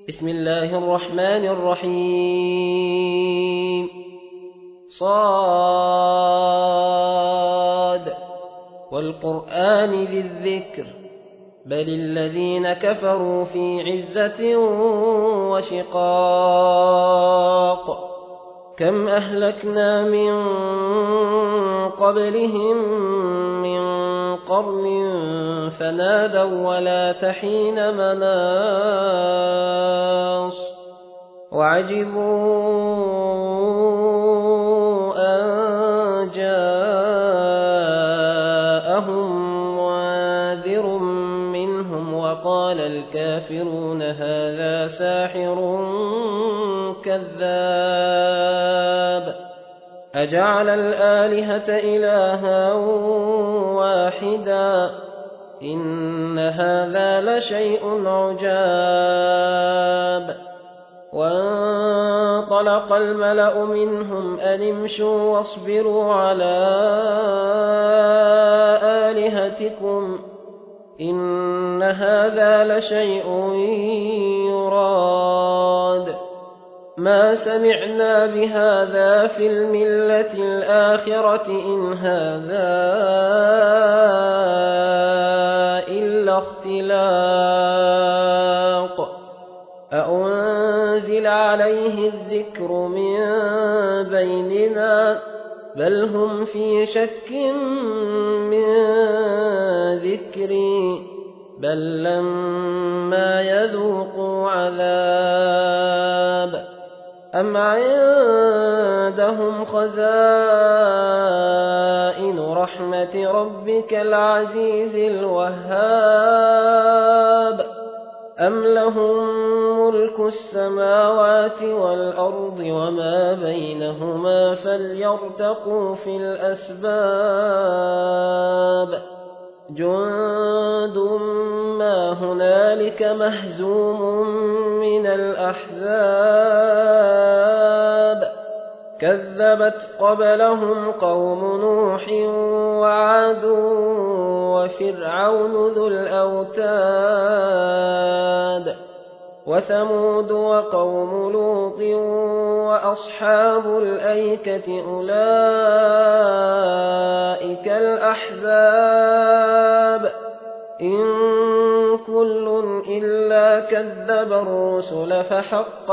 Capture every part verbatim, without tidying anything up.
بسم الله الرحمن الرحيم صاد والقرآن ذي الذكر بل الذين كفروا في عزة وشقاق كم أهلكنا من قبلهم من قرن فنادوا ولا تحين مناص وعجبوا أن جاءهم منذر منهم وقال الكافرون هذا ساحر كذاب أجعل الآلهة إلها واحدا إن هذا لشيء عجاب وانطلق الملأ منهم أن امشوا واصبروا على آلهتكم إن هذا لشيء يراد ما سمعنا بهذا في الملة الآخرة إن هذا إلا اختلاق أأنزل عليه الذكر من بيننا بل هم في شك من ذكري بل لما يذوقوا عذاب أم عندهم خزائن رحمة ربك العزيز الوهاب أم لهم ملك السماوات والأرض وما بينهما فليرتقوا في الأسباب جند ما هنالك مهزوم من الأحزاب كذبت قبلهم قوم نوح وعاد وفرعون ذو الأوتاد وثمود وقوم لوط وأصحاب الأيكة أولئك الأحزاب إن كل إلا كذب الرسل فحق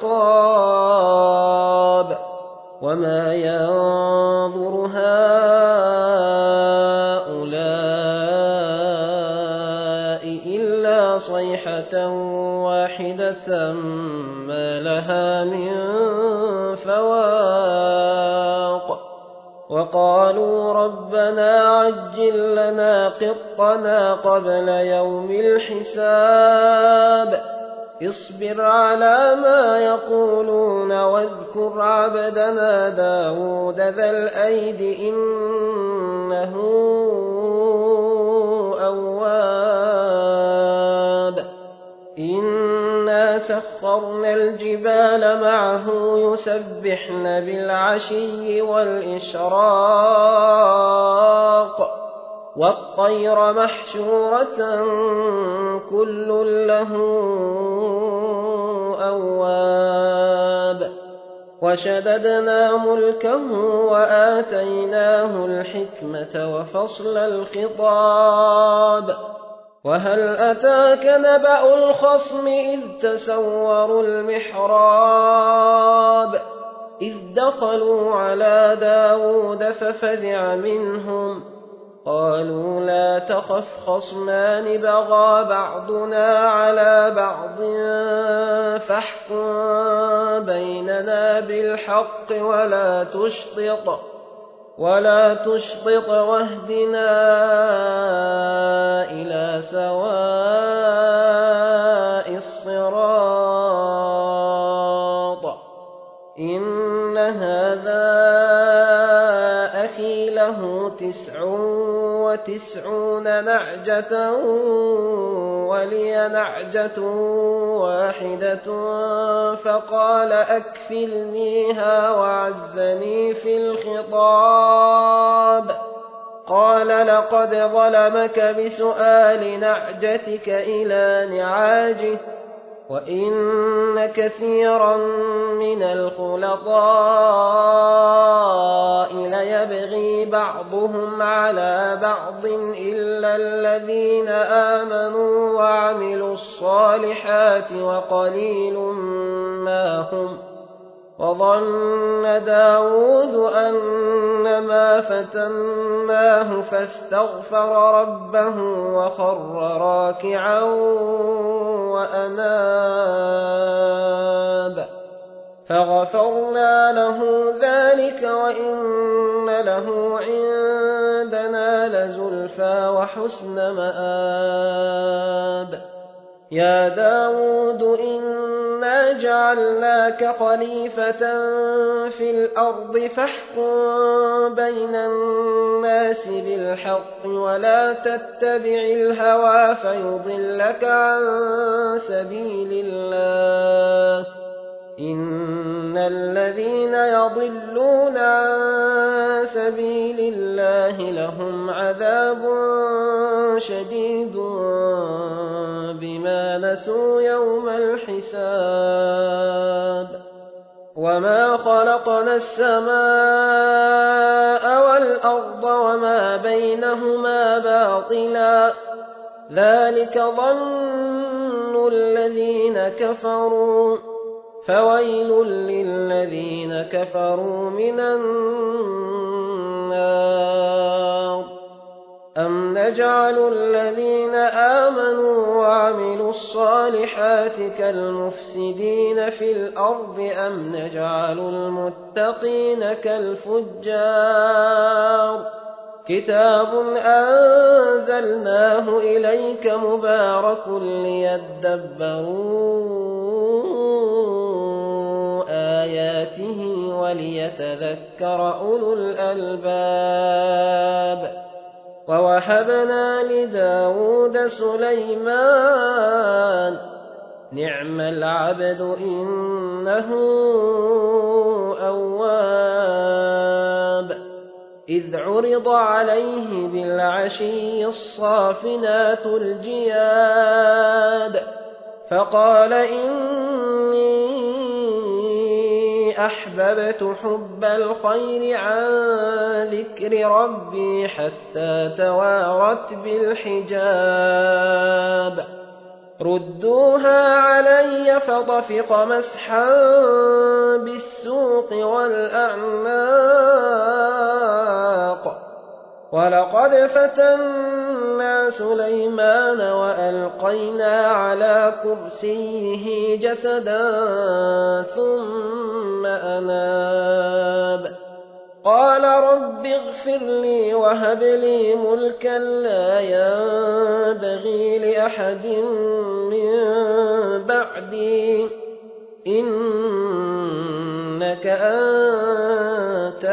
عقاب وما ينظر هؤلاء إلا صيحة واحدة ما لها من فواق وقالوا ربنا عجل لنا قطنا قبل يوم الحساب اصبر على ما يقولون واذكر عبدنا داود ذا الأيد إنه أواب إنا سخرنا الجبال معه يسبحن بالعشي والإشراق والطير محشورة كل له أواب وشددنا ملكه وآتيناه الحكمة وفصل الخطاب وهل أتاك نبأ الخصم إذ تسوروا المحراب إذ دخلوا على داود ففزع منهم قالوا لا تخف خصمان بغى بعضنا على بعض فاحكم بيننا بالحق ولا تشطط ولا تشطط واهدنا إلى سواء الصراط إن هذا أخي له تسع وتسعون نعجة ولي نعجة واحدة فقال أكفلنيها وعزني في الخطاب قال لقد ظلمك بسؤال نعجتك إلى نعاجه وإن كثيرا من الخلطاء ليبغي بعضهم على بعض إلا الذين آمنوا وعملوا الصالحات وقليل ما هم. وظن داود أنما فتناه فاستغفر ربه وخر راكعا وأناب فغفرنا له ذلك وإن له عندنا لزلفى وحسن مآب. يا داود إنا جعلناك خليفة في الأرض فاحكم بين الناس بالحق ولا تتبع الهوى فيضلك عن سبيل الله. إن الذين يضلون عن سبيل الله لهم عذاب شديد بما نسوا يوم الحساب. وما خلقنا السماء والأرض وما بينهما باطلا ذلك ظن الذين كفروا فويل للذين كفروا من النار. أم نجعل الذين آمنوا وعملوا الصالحات كالمفسدين في الأرض أم نجعل المتقين كالفجار. كتاب أنزلناه إليك مبارك ليدبروا آياته وليتذكر أولو الألباب. ووهبنا لداود سليمان نعم العبد إنه أواب. إذ عرض عليه بالعشي الصافنات الجياد فقال إني أحببت حب الخير عن ذكر ربي حتى توارت بالحجاب. ردوها علي فطفق مسحا بالسوق والأعناق. ولقد فتنا سليمان وألقينا على كرسيه جسدا ثم أناب قال رب اغفر لي وهب لي ملكا لا ينبغي لأحد من بعدي إنك أنت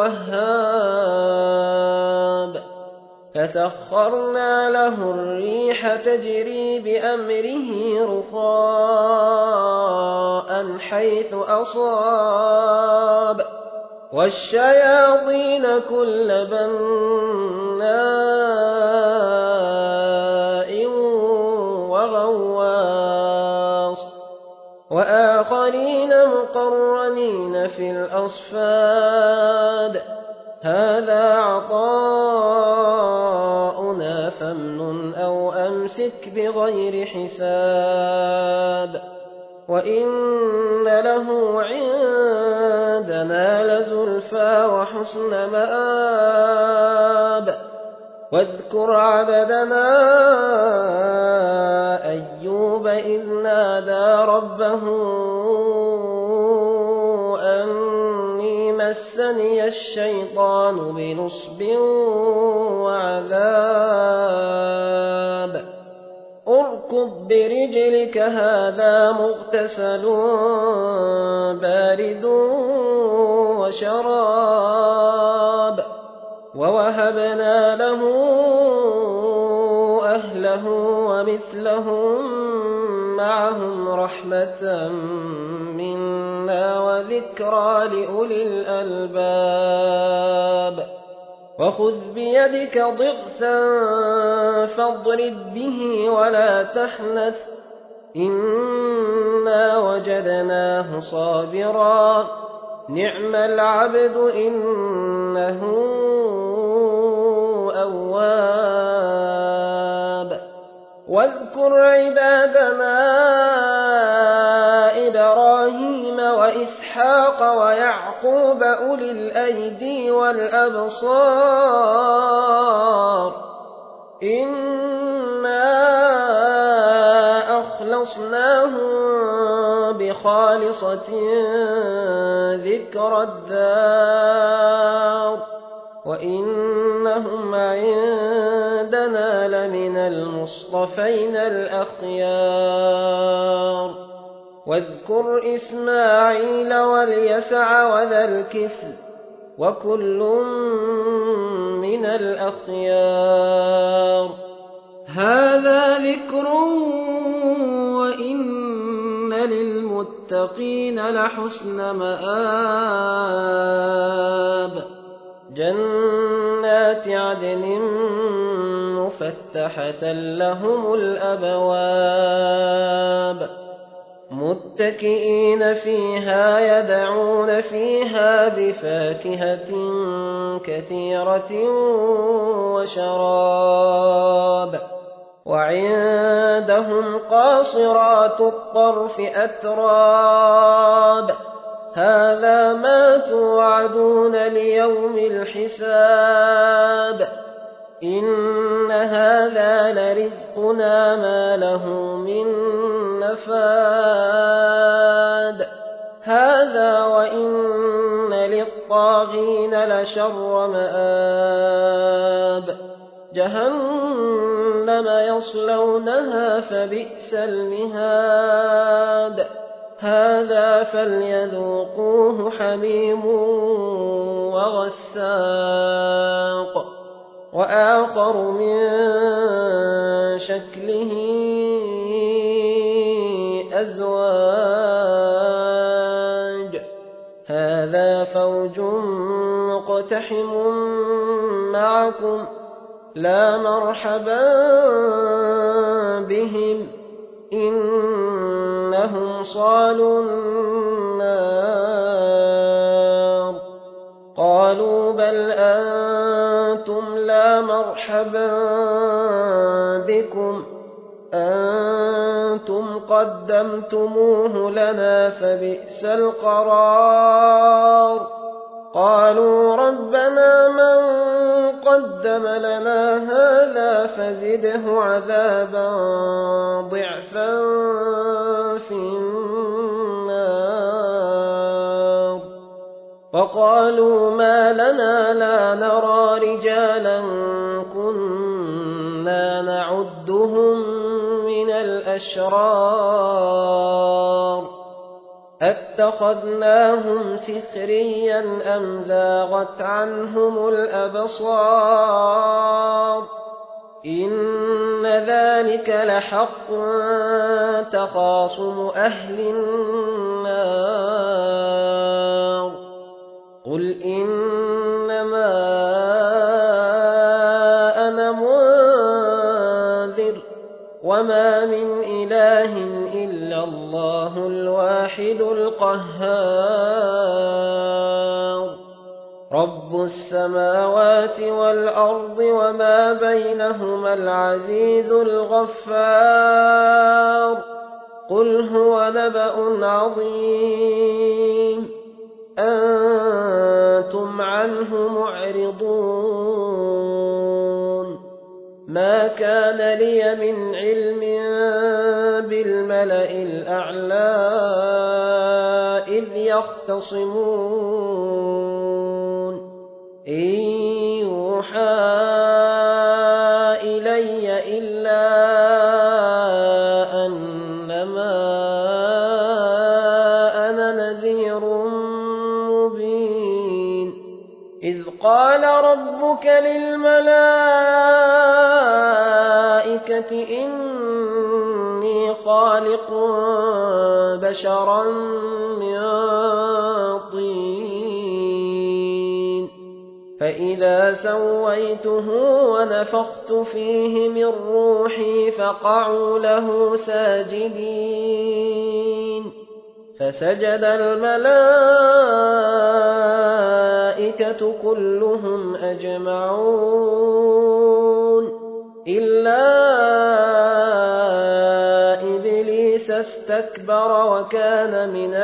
الوهاب. فسخرنا له الريح تجري بأمره رخاء حيث أصاب والشياطين كل بناء وغواص وآخرين مقرنين في الأصفاد. هذا عطاؤنا فامنن أو أمسك بغير حساب. وإن له عندنا لزلفى وحسن مآب. واذكر عبدنا أيوب إذ نادى ربه أني مسني الشيطان بنصب وعذاب. اركض برجلك هذا مغتسل بارد وشراب. ووهبنا له أهله ومثلهم معهم رحمة منا وذكرى لأولي الألباب. وخذ بيدك ضغثا فاضرب به ولا تحنث إنا وجدناه صابرا نعم العبد إنه أواب واذكر عبادنا إبراهيم وإسحاق ويعقوب أولي الأيدي والأبصار إنا أخلصناهم بخالصة ذكر الدار وإنهم عندنا لمن المصطفين الأخيار واذكر إسماعيل واليسع وذا الكفل وكل من الأخيار هذا ذكر وإن للمتقين لحسن مآب جنات عدن مفتحة لهم الأبواب متكئين فيها يدعون فيها بفاكهة كثيرة وشراب وعندهم قاصرات الطرف أتراب هذا ما توعدون ليوم الحساب إن هذا لرزقنا ما له من نفاد هذا وإن للطاغين لشر مآب جهنم يصلونها فبئس المهاد هذا فليذوقوه حميم وغساق وآخر من شكله أزواج هذا فوج مقتحم معكم لا مرحبا بهم إنهم صالوا النار قالوا بل أنتم لا مرحبا بكم أنتم قدمتموه لنا فبئس القرار قالوا ربنا من قدم لنا هذا فزده عذابا ضعفا في النار وقالوا ما لنا لا نرى رجالا كنا نعدهم من الأشرار أتخذناهم سخريا أم زاغت عنهم الأبصار إن ذلك لحق تخاصم أهل النار قل إنما أنا منذر وما من إله إلا الله الواحد القهار رب السماوات والأرض وما بينهما العزيز الغفار قل هو نبأ عظيم أنتم عنه معرضون ما كان لي من علم بالملأ الأعلى إذ يختصمون إن يوحى إلي إلا أنما أنا نذير مبين إذ قال ربك للملائكة إني خالق بشرا من طين فإذا سويته ونفخت فيه من روحي فقعوا له ساجدين فسجد الملائكة كلهم أجمعون إلا إبليس استكبر وكان من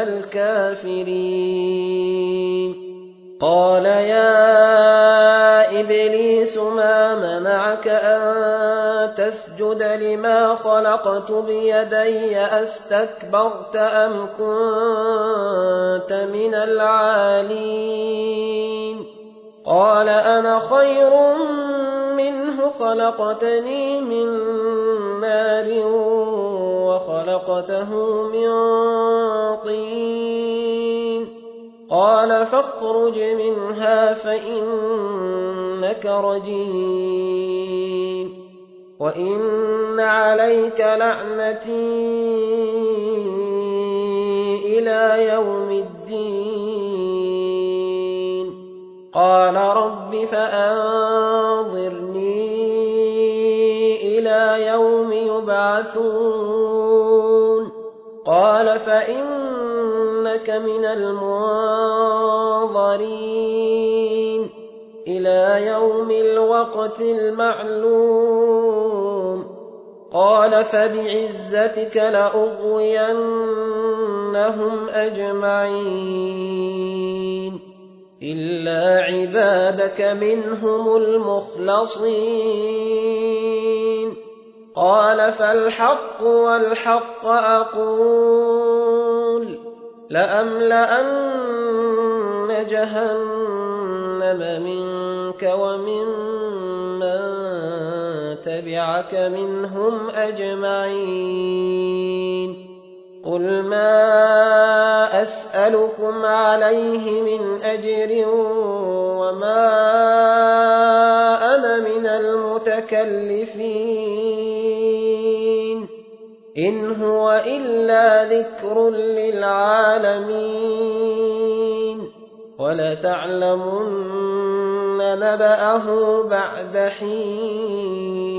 الكافرين قال يا إبليس ما منعك أن تسجد لما خلقت بيدي أستكبرت أم كنت من العالين قال أنا خير منه خلقتني من نار وخلقته من طين قال فاخرج منها فإنك رجيم وإن عليك لعنتي إلى يوم الدين قال رب فأنظرني إلى يوم يبعثون قال فإنك من المنظرين إلى يوم الوقت المعلوم قال فبعزتك لأغوينهم أجمعين إلا عبادك منهم المخلصين قال فالحق والحق أقول لأملأن جهنم منك ومن من تبعك منهم أجمعين قل ما أسألكم عليه من أجر وما أنا من المتكلفين إن هو إلا ذكر للعالمين ولتعلمن نبأه بعد حين